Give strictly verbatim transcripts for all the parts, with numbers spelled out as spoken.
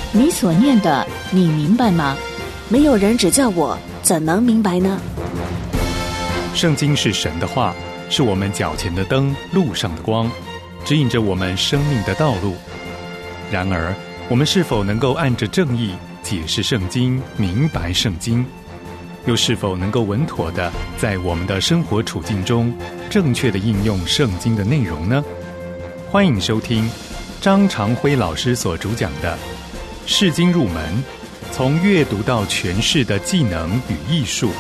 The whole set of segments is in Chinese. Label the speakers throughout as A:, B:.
A: 你所念的，你明白吗？
B: 没有人指教我，怎能明白呢？
C: 圣经是神的话，是我们脚前的灯，路上的光，指引着我们生命的道路。然而，我们是否能够按着正义解释圣经，明白圣经？又是否能够稳妥地在我们的生活处境中正确地应用圣经的内容呢？欢迎收听张长辉老师所主讲的《释经入门》，从阅读到诠释的技能与艺术。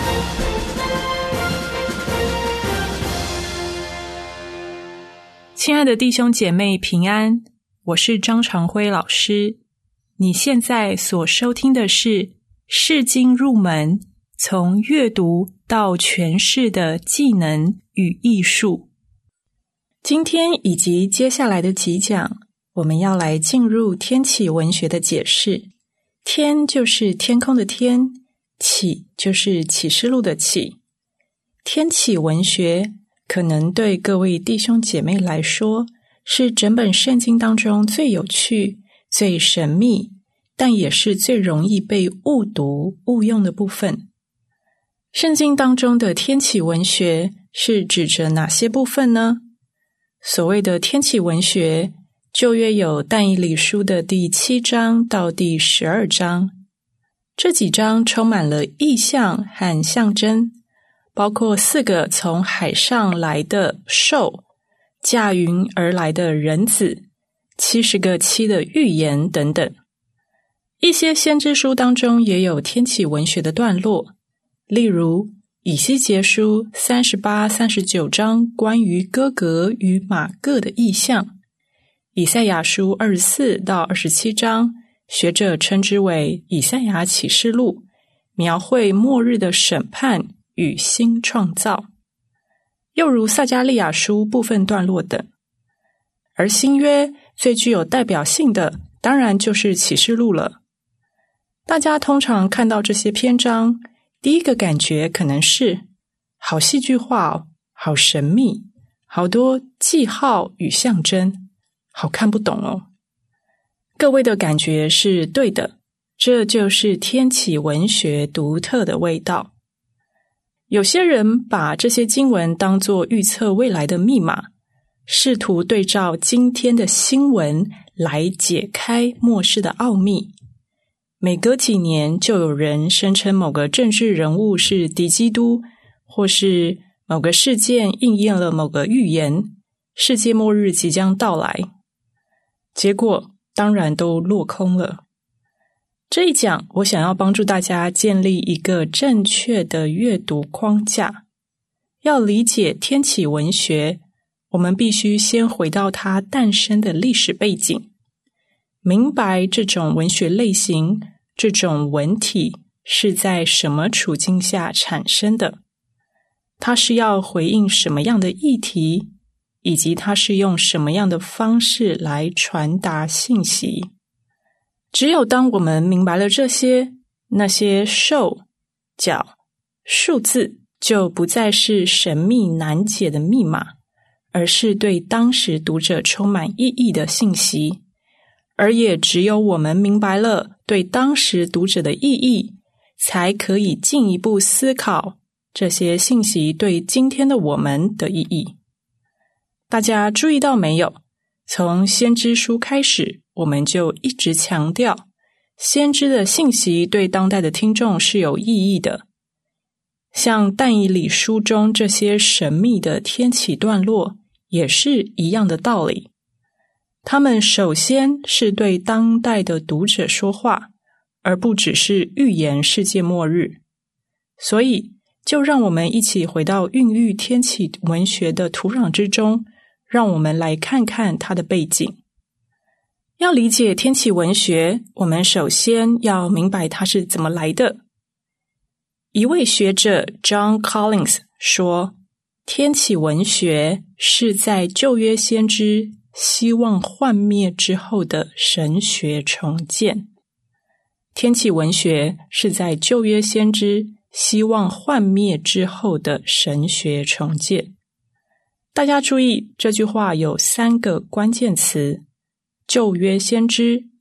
D: 亲爱的弟兄姐妹平安，我是张长辉老师。你现在所收听的是《释经入门》，从阅读到诠释的技能与艺术。今天以及接下来的几讲，我们要来进入天启文学的解释。天就是天空的天，启就是启示录的启。天启文学可能对各位弟兄姐妹来说，是整本圣经当中最有趣、最神秘，但也是最容易被误读、误用的部分。圣经当中的天启文学是指着哪些部分呢？所谓的天启文学，旧约有但以理书的第七章到第十二章，这几章充满了意象和象征，包括四个从海上来的兽，驾云而来的人子，七十个七的预言等等。一些先知书当中也有天启文学的段落，例如以西结书三十八、三十九章关于哥格与马各的意象，以赛亚书二十四到二十七章，学者称之为以赛亚启示录，描绘末日的审判与新创造，又如撒迦利亚书部分段落等。而新约最具有代表性的，当然就是启示录了。大家通常看到这些篇章，第一个感觉可能是好戏剧化哦，好神秘，好多记号与象征，好看不懂哦。各位的感觉是对的，这就是天启文学独特的味道。有些人把这些经文当作预测未来的密码，试图对照今天的新闻来解开末世的奥秘。每隔几年就有人声称某个政治人物是敌基督，或是某个事件应验了某个预言，世界末日即将到来。结果当然都落空了。这一讲我想要帮助大家建立一个正确的阅读框架。要理解天启文学，我们必须先回到它诞生的历史背景，明白这种文学类型，这种文体是在什么处境下产生的，它是要回应什么样的议题，以及它是用什么样的方式来传达信息。只有当我们明白了这些，那些兽、角、数字就不再是神秘难解的密码，而是对当时读者充满意义的信息。而也只有我们明白了对当时读者的意义，才可以进一步思考这些信息对今天的我们的意义。大家注意到没有？从先知书开始，我们就一直强调，先知的信息对当代的听众是有意义的。像但以理书中这些神秘的天启段落，也是一样的道理。他们首先是对当代的读者说话，而不只是预言世界末日。所以，就让我们一起回到孕育天启文学的土壤之中，让我们来看看它的背景。要理解天启文学，我们首先要明白它是怎么来的。一位学者 John Collins 说，天启文学是在旧约先知希望幻灭之后的神学重建。天启文学是在旧约先知希望幻灭之后的神学重建。大家注意，这句话有三个关键词：旧约先知、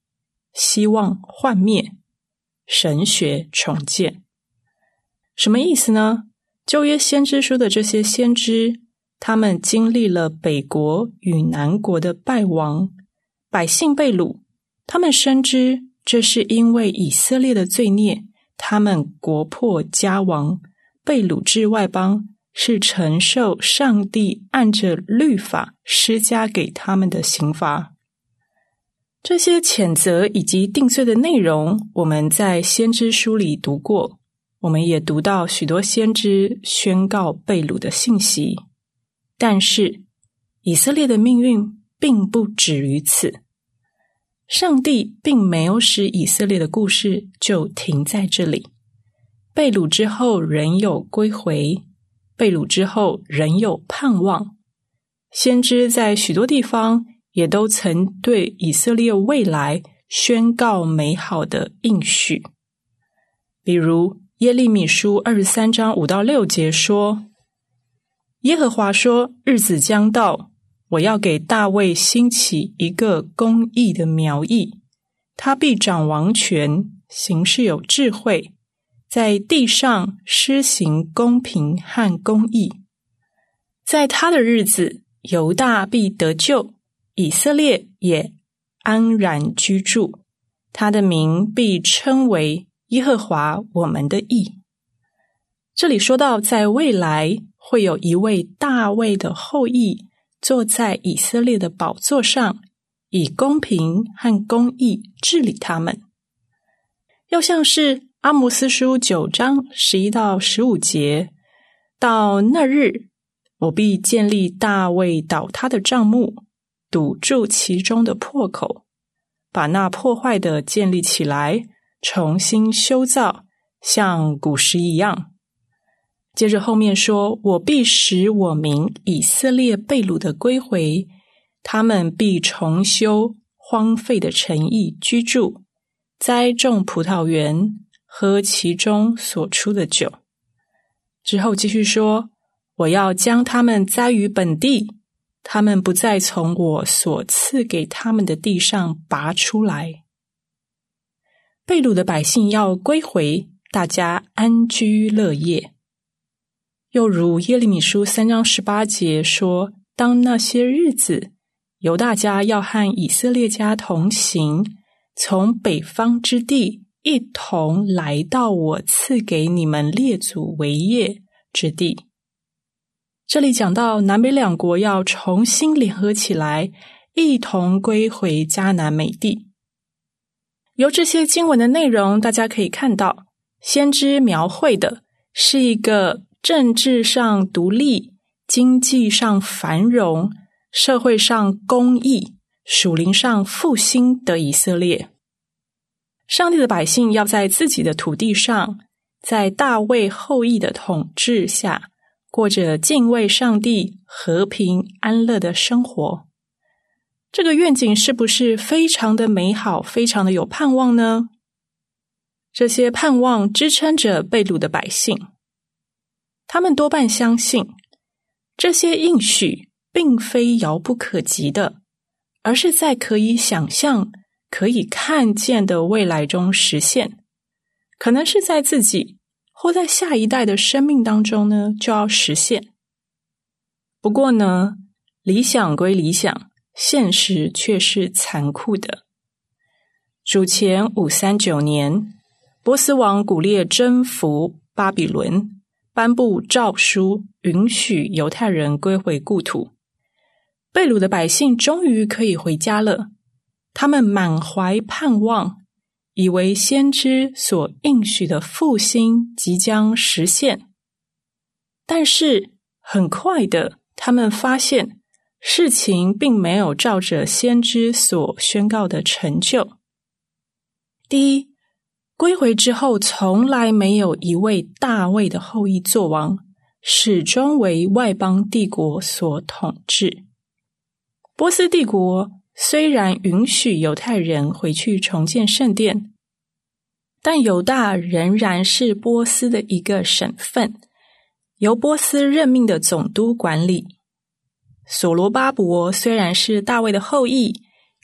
D: 希望幻灭，神学重建。什么意思呢？旧约先知书的这些先知，他们经历了北国与南国的败亡，百姓被掳，他们深知这是因为以色列的罪孽，他们国破家亡，被掳至外邦，是承受上帝按着律法施加给他们的刑罚。这些谴责以及定罪的内容，我们在先知书里读过，我们也读到许多先知宣告被掳的信息。但是以色列的命运并不止于此，上帝并没有使以色列的故事就停在这里。被掳之后仍有归回，被掳之后仍有盼望。先知在许多地方也都曾对以色列未来宣告美好的应许。比如耶利米书二十三章五到六节说，耶和华说，日子将到，我要给大卫兴起一个公义的苗裔，他必掌王权，行事有智慧，在地上施行公平和公义。在他的日子，犹大必得救，以色列也安然居住，他的名必称为耶和华我们的义。这里说到在未来会有一位大卫的后裔坐在以色列的宝座上，以公平和公义治理他们。又像是阿摩斯书九章十一到十五节，到那日，我必建立大卫倒塌的帐幕，堵住其中的破口，把那破坏的建立起来，重新修造，像古时一样。接着后面说，我必使我民以色列被掳的归回，他们必重修荒废的城邑居住，栽种葡萄园，喝其中所出的酒。之后继续说，我要将他们栽于本地，他们不再从我所赐给他们的地上拔出来。被掳的百姓要归回，大家安居乐业。又如耶利米书三章十八节说，当那些日子，犹大家要和以色列家同行，从北方之地一同来到我赐给你们列祖为业之地。这里讲到南北两国要重新联合起来，一同归回迦南美地。由这些经文的内容，大家可以看到，先知描绘的是一个政治上独立、经济上繁荣、社会上公义、属灵上复兴的以色列。上帝的百姓要在自己的土地上，在大卫后裔的统治下，过着敬畏上帝、和平安乐的生活。这个愿景是不是非常的美好，非常的有盼望呢？这些盼望支撑着被掳的百姓，他们多半相信这些应许并非遥不可及的，而是在可以想象、可以看见的未来中实现，可能是在自己或在下一代的生命当中呢，就要实现。不过呢，理想归理想，现实却是残酷的。主前五三九年，波斯王古列征服巴比伦，颁布诏书，允许犹太人归回故土。被掳的百姓终于可以回家了，他们满怀盼望，以为先知所应许的复兴即将实现。但是很快的，他们发现事情并没有照着先知所宣告的成就。第一，归回之后从来没有一位大卫的后裔作王，始终为外邦帝国所统治。波斯帝国虽然允许犹太人回去重建圣殿，但犹大仍然是波斯的一个省份，由波斯任命的总督管理。所罗巴伯虽然是大卫的后裔，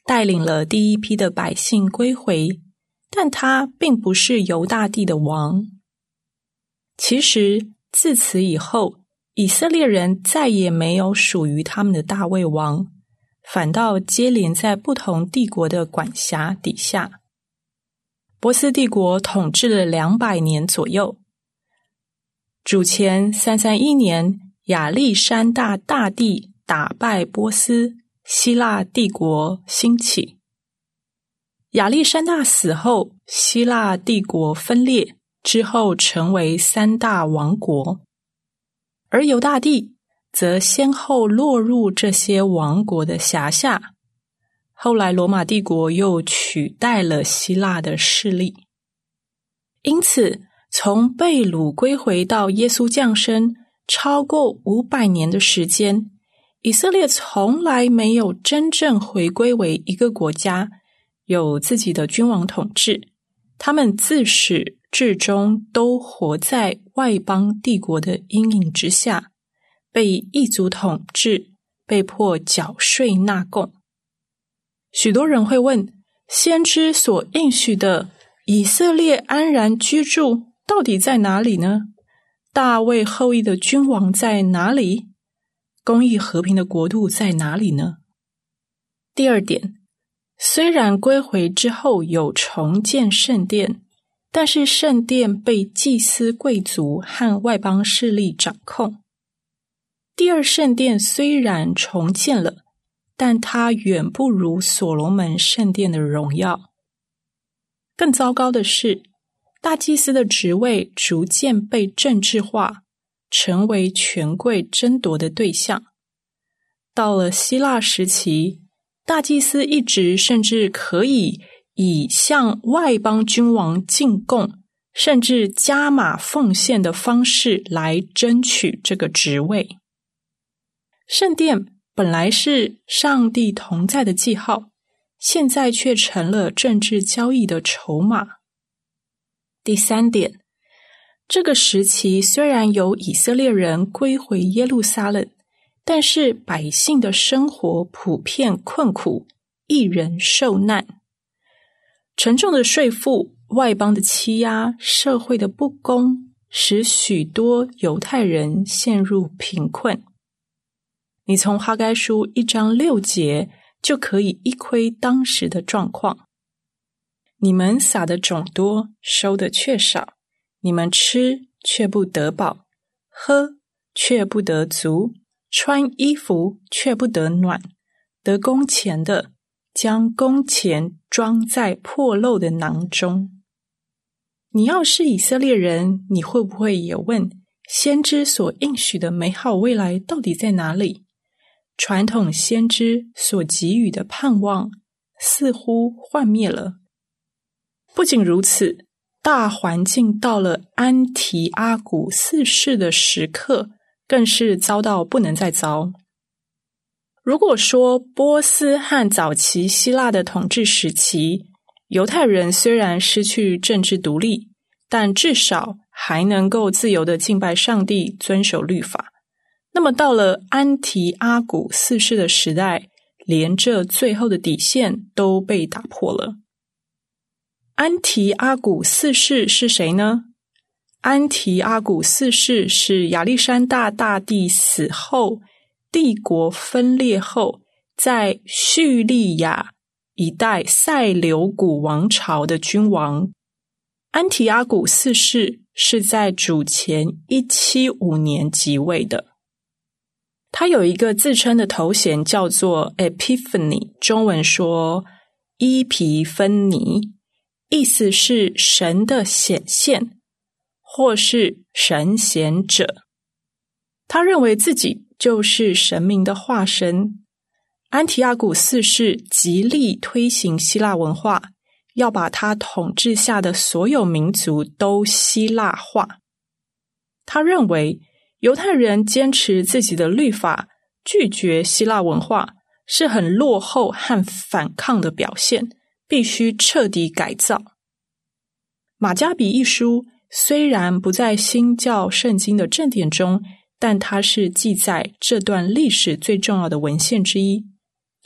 D: 带领了第一批的百姓归回，但他并不是犹大地的王。其实自此以后，以色列人再也没有属于他们的大卫王，反倒接连在不同帝国的管辖底下。波斯帝国统治了两百年左右。主前三三一年，亚历山大大帝打败波斯，希腊帝国兴起。亚历山大死后，希腊帝国分裂，之后成为三大王国，而犹大地则先后落入这些王国的辖下。后来罗马帝国又取代了希腊的势力。因此从被掳归回到耶稣降生超过五百年的时间，以色列从来没有真正回归为一个国家，有自己的君王统治。他们自始至终都活在外邦帝国的阴影之下，被异族统治，被迫缴税纳贡。许多人会问，先知所应许的以色列安然居住到底在哪里呢？大卫后裔的君王在哪里？公义和平的国度在哪里呢？第二点，虽然归回之后有重建圣殿，但是圣殿被祭司贵族和外邦势力掌控。第二圣殿虽然重建了，但它远不如所罗门圣殿的荣耀。更糟糕的是，大祭司的职位逐渐被政治化，成为权贵争夺的对象。到了希腊时期，大祭司一职甚至可以以向外邦君王进贡，甚至加码奉献的方式来争取这个职位。圣殿本来是上帝同在的记号，现在却成了政治交易的筹码。第三点，这个时期虽然有以色列人归回耶路撒冷，但是百姓的生活普遍困苦，一人受难。沉重的税负、外邦的欺压、社会的不公，使许多犹太人陷入贫困。你从哈该书一章六节就可以一窥当时的状况。你们撒的种多，收的却少；你们吃却不得饱，喝却不得足，穿衣服却不得暖。得工钱的，将工钱装在破漏的囊中。你要是以色列人，你会不会也问，先知所应许的美好未来到底在哪里？传统先知所给予的盼望似乎幻灭了。不仅如此，大环境到了安提阿古四世的时刻，更是糟到不能再糟。如果说波斯和早期希腊的统治时期，犹太人虽然失去政治独立，但至少还能够自由地敬拜上帝，遵守律法。那么到了安提阿古四世的时代，连这最后的底线都被打破了。安提阿古四世是谁呢？安提阿古四世是亚历山大大帝死后，帝国分裂后，在叙利亚一带塞琉古王朝的君王。安提阿古四世是在主前一七五年即位的。他有一个自称的头衔叫做 Epiphany， 中文说伊皮芬尼，意思是神的显现，或是神显者。他认为自己就是神明的化身。安提阿古四世极力推行希腊文化，要把他统治下的所有民族都希腊化。他认为犹太人坚持自己的律法，拒绝希腊文化，是很落后和反抗的表现，必须彻底改造。马加比一书虽然不在新教圣经的正典中，但它是记载这段历史最重要的文献之一。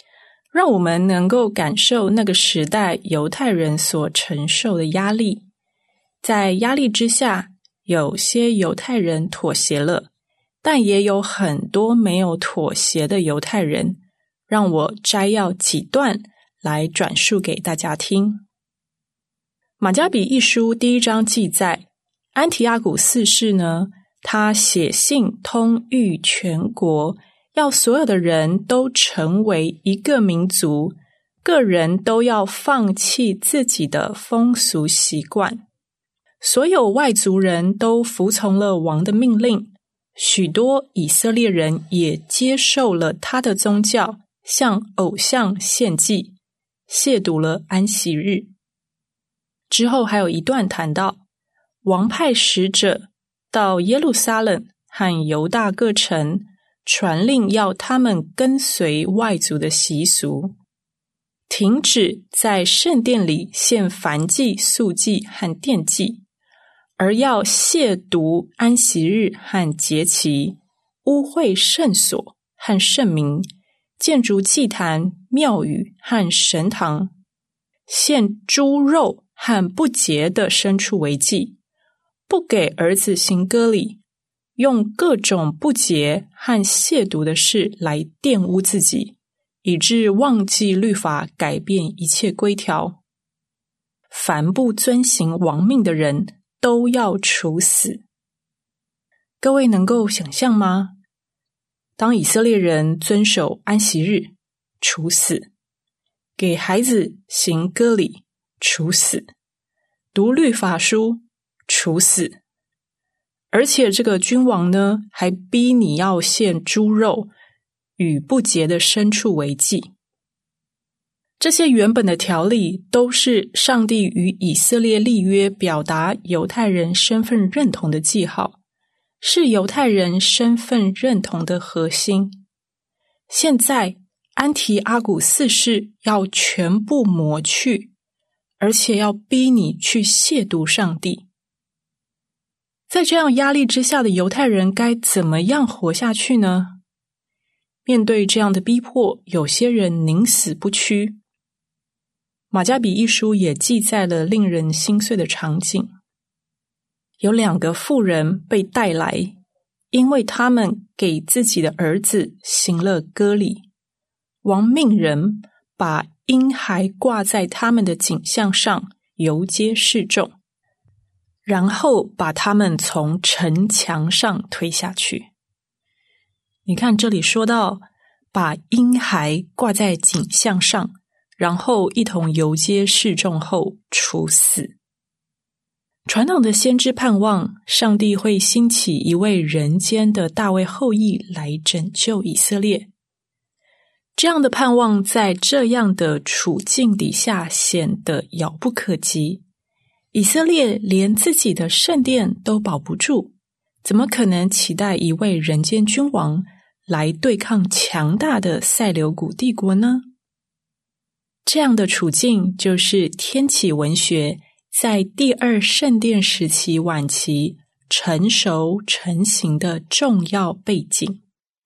D: 让我们能够感受那个时代犹太人所承受的压力。在压力之下，有些犹太人妥协了，但也有很多没有妥协的犹太人。让我摘要几段来转述给大家听。马加比一书第一章记载，安提阿古四世呢，他写信通谕全国，要所有的人都成为一个民族，个人都要放弃自己的风俗习惯。所有外族人都服从了王的命令，许多以色列人也接受了他的宗教，向偶像献祭，亵渎了安息日。之后还有一段谈到，王派使者到耶路撒冷和犹大各城，传令要他们跟随外族的习俗，停止在圣殿里献燔祭、素祭和奠祭，而要亵渎安息日和节期，污秽圣所和圣名，建筑祭坛、庙宇和神堂，献猪肉和不洁的牲畜为祭，不给儿子行割礼，用各种不洁和亵渎的事来玷污自己，以致忘记律法，改变一切规条。凡不遵行王命的人都要处死。各位能够想象吗？当以色列人遵守安息日，处死；给孩子行割礼，处死；读律法书，处死。而且这个君王呢，还逼你要献猪肉与不洁的牲畜为祭。这些原本的条例都是上帝与以色列立约，表达犹太人身份认同的记号，是犹太人身份认同的核心。现在安提阿古四世要全部抹去，而且要逼你去亵渎上帝。在这样压力之下的犹太人该怎么样活下去呢？面对这样的逼迫，有些人宁死不屈。马加比一书也记载了令人心碎的场景。有两个妇人被带来，因为他们给自己的儿子行了割礼。王命人把婴孩挂在他们的颈项上，游街示众，然后把他们从城墙上推下去。你看这里说到，把婴孩挂在颈项上，然后一同游街示众后处死。传统的先知盼望上帝会兴起一位人间的大卫后裔来拯救以色列。这样的盼望在这样的处境底下显得遥不可及。以色列连自己的圣殿都保不住，怎么可能期待一位人间君王来对抗强大的塞琉古帝国呢？这样的处境就是天启文学在第二圣殿时期晚期成熟成型的重要背景。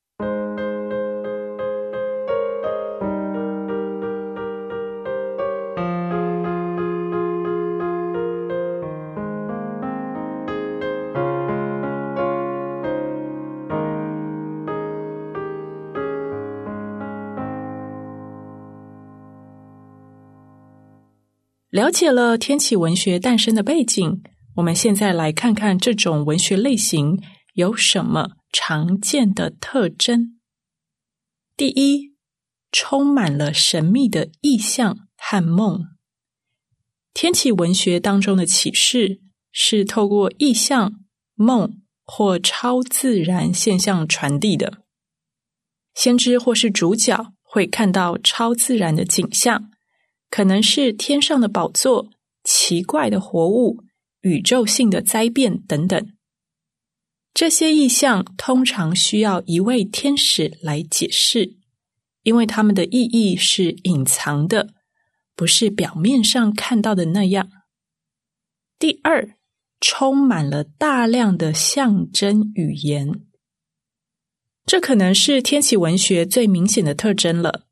D: 了解了天启文学诞生的背景，我们现在来看看这种文学类型有什么常见的特征。第一，充满了神秘的意象和梦。天启文学当中的启示是透过意象、梦或超自然现象传递的。先知或是主角会看到超自然的景象，可能是天上的宝座、奇怪的活物、宇宙性的灾变等等。这些意象通常需要一位天使来解释，因为它们的意义是隐藏的，不是表面上看到的那样。第二，充满了大量的象征语言。这可能是天启文学最明显的特征了。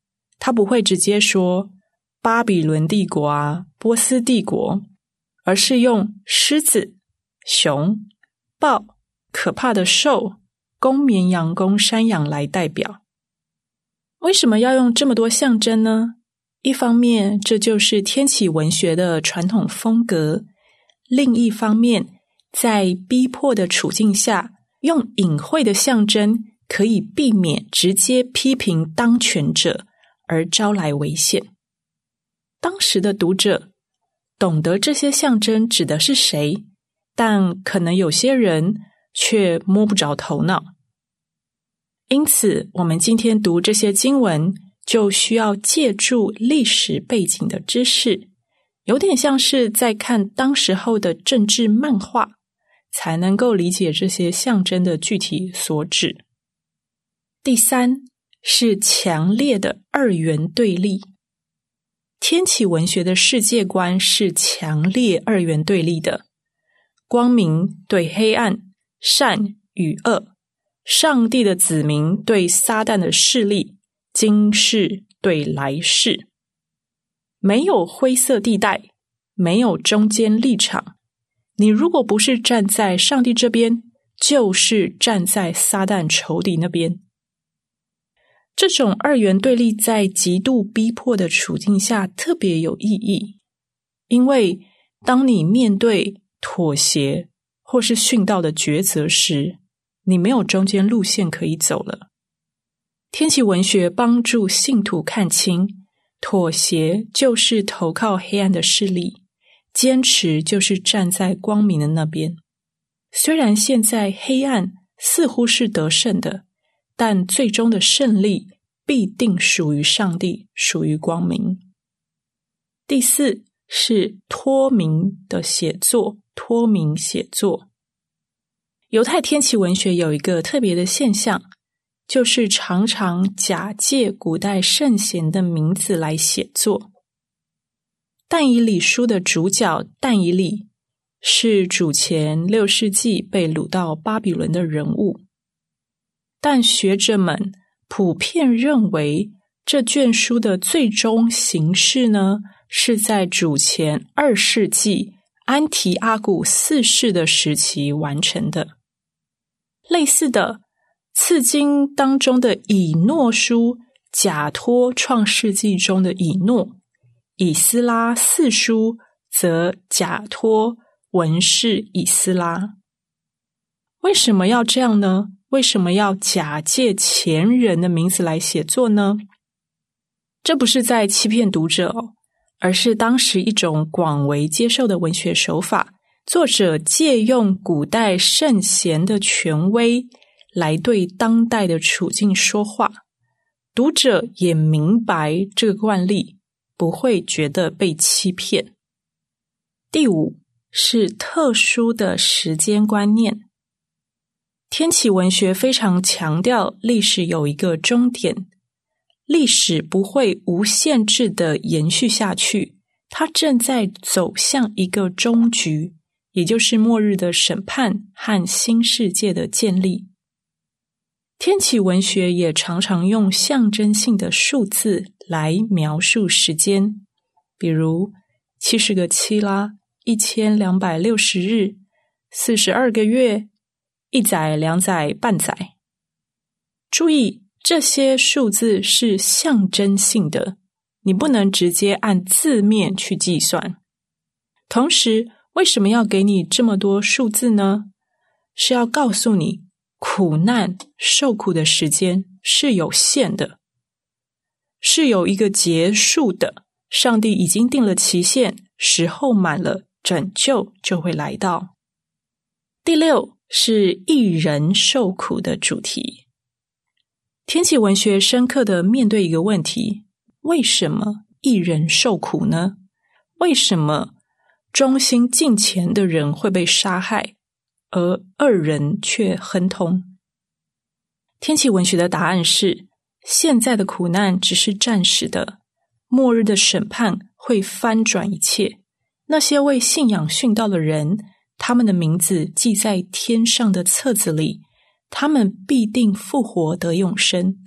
D: 他不会直接说巴比伦帝国啊、波斯帝国，而是用狮子、熊、豹、可怕的兽、公绵羊、公山羊来代表。为什么要用这么多象征呢？一方面，这就是天启文学的传统风格；另一方面，在逼迫的处境下，用隐晦的象征可以避免直接批评当权者，而招来危险。当时的读者懂得这些象征指的是谁，但可能有些人却摸不着头脑。因此，我们今天读这些经文，就需要借助历史背景的知识，有点像是在看当时候的政治漫画，才能够理解这些象征的具体所指。第三是强烈的二元对立。天启文学的世界观是强烈二元对立的，光明对黑暗，善与恶，上帝的子民对撒旦的势力，今世对来世。没有灰色地带，没有中间立场。你如果不是站在上帝这边，就是站在撒旦仇敌那边。这种二元对立在极度逼迫的处境下特别有意义，因为当你面对妥协或是殉道的抉择时，你没有中间路线可以走了。天启文学帮助信徒看清，妥协就是投靠黑暗的势力，坚持就是站在光明的那边。虽然现在黑暗似乎是得胜的，但最终的胜利必定属于上帝，属于光明。第四是托名的写作，托名写作。犹太天启文学有一个特别的现象，就是常常假借古代圣贤的名字来写作。但以理书的主角但以理是主前六世纪被掳到巴比伦的人物，但学者们普遍认为这卷书的最终形式呢，是在主前二世纪安提阿古四世的时期完成的。类似的，次经当中的以诺书假托创世纪中的以诺，以斯拉四书则假托文士以斯拉。为什么要这样呢？为什么要假借前人的名字来写作呢？这不是在欺骗读者哦，而是当时一种广为接受的文学手法。作者借用古代圣贤的权威来对当代的处境说话，读者也明白这个惯例，不会觉得被欺骗。第五是特殊的时间观念。天启文学非常强调历史有一个终点，历史不会无限制的延续下去，它正在走向一个终局，也就是末日的审判和新世界的建立。天启文学也常常用象征性的数字来描述时间，比如七十个七啦，一千两百六十日，四十二个月，一载两载半载。注意，这些数字是象征性的，你不能直接按字面去计算。同时，为什么要给你这么多数字呢？是要告诉你，苦难受苦的时间是有限的，是有一个结束的，上帝已经定了期限，时候满了，拯救就会来到。第六是一人受苦的主题。天启文学深刻地面对一个问题，为什么一人受苦呢？为什么忠心敬虔的人会被杀害，而二人却亨通？天启文学的答案是，现在的苦难只是暂时的，末日的审判会翻转一切。那些为信仰殉道的人，他们的名字记在天上的册子里，他们必定复活得永生，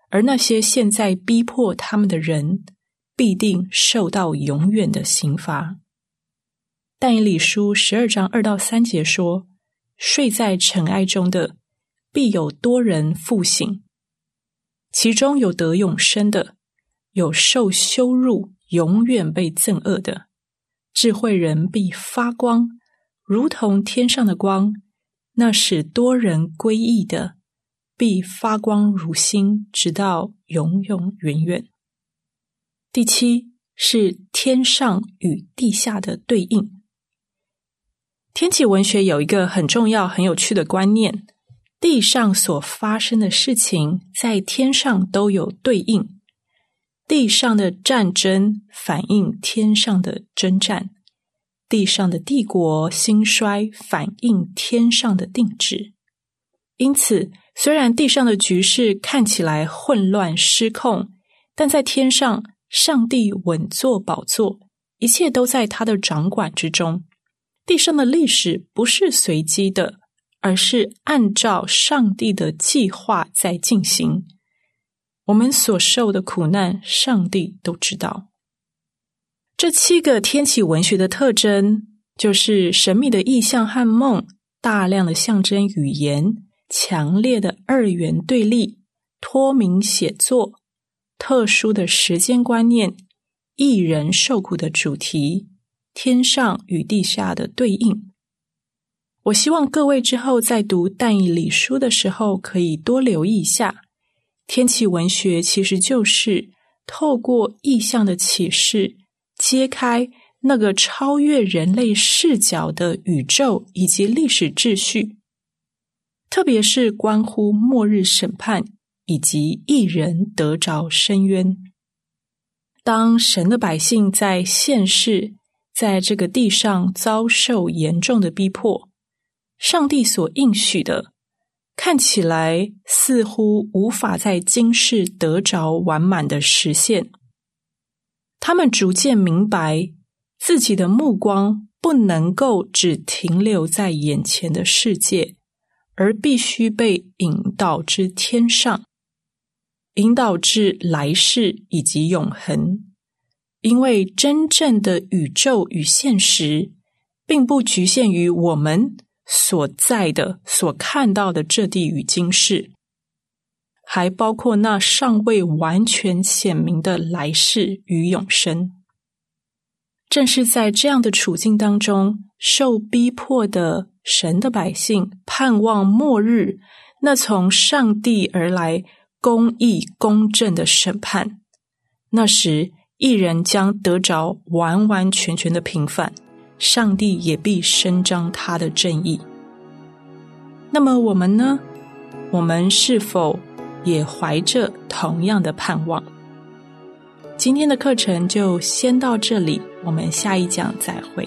D: 而那些现在逼迫他们的人，必定受到永远的刑罚。但以理书十二章二到三节说，睡在尘埃中的，必有多人复醒，其中有得永生的，有受羞辱永远被憎恶的。智慧人必发光，如同天上的光，那使多人归义的，必发光如星，直到永永远远。第七是天上与地下的对应。天启文学有一个很重要很有趣的观念，地上所发生的事情在天上都有对应，地上的战争反映天上的征战，地上的帝国兴衰反映天上的定旨。因此，虽然地上的局势看起来混乱失控，但在天上，上帝稳坐宝座，一切都在他的掌管之中。地上的历史不是随机的，而是按照上帝的计划在进行。我们所受的苦难，上帝都知道。这七个天启文学的特征，就是神秘的意象和梦，大量的象征语言，强烈的二元对立，脱名写作，特殊的时间观念，一人受苦的主题，天上与地下的对应。我希望各位之后在读但以理书的时候，可以多留意一下，天启文学其实就是透过意象的启示，揭开那个超越人类视角的宇宙以及历史秩序，特别是关乎末日审判以及义人得着深渊。当神的百姓在现世，在这个地上遭受严重的逼迫，上帝所应许的看起来似乎无法在今世得着完满的实现，他们逐渐明白自己的目光不能够只停留在眼前的世界，而必须被引导至天上，引导至来世以及永恒。因为真正的宇宙与现实并不局限于我们所在的所看到的这地与今世，还包括那尚未完全显明的来世与永生。正是在这样的处境当中，受逼迫的神的百姓盼望末日那从上帝而来公义公正的审判，那时义人将得着完完全全的平反，上帝也必伸张他的正义。那么我们呢？我们是否也怀着同样的盼望？今天的课程就先到这里，我们下一讲再会。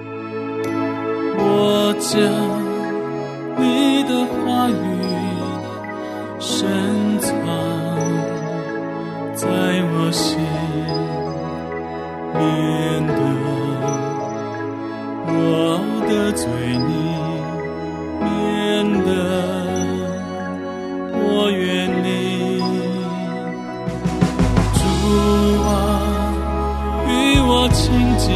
E: 我将你的话语深藏在我心，免得我得罪你，免得我远离。主啊，与我亲近，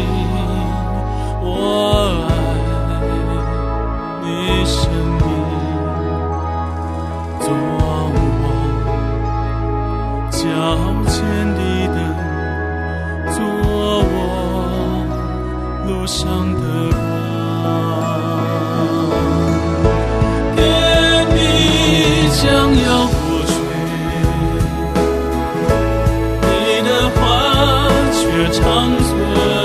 E: 我爱你生命，做我脚前的灯，做我路上的光。天地将要过去，你的话却长存。